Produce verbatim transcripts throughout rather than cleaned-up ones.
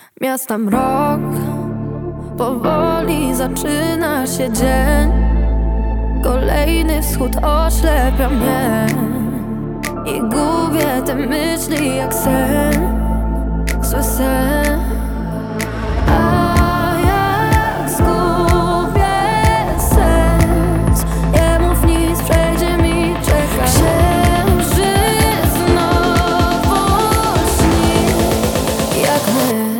Miasta mrok, powoli zaczyna się dzień. Kolejny wschód oślepia mnie i gubię te myśli jak sen, zły sen. A jak zgubię sens, nie mów nic, przejdzie mi, czeka. Księżyc znowu śni jak my.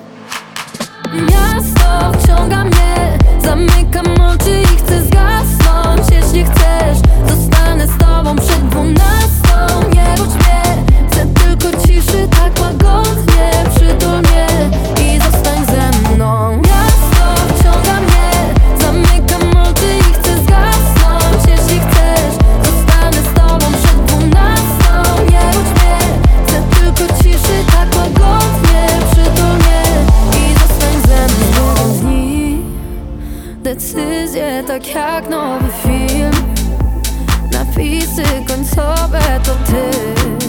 Miasto wciąga mnie, zamykam oczy i chcę zgasnąć. Jeśli chcesz, zostanę z tobą przed dwunastą. Nie budź mnie, chcę tylko ciszy, tak łagodnie. Przytul mnie i zostań ze mną. Miasto wciąga mnie, zamykam oczy i chcę zgasnąć. Jeśli chcesz, zostanę z tobą przed dwunastą. Nie budź mnie, chcę tylko ciszy, tak łagodnie. Przytul mnie i zostań ze mną. Dni, decyzje tak jak nowy film. Napisy końcowe to ty.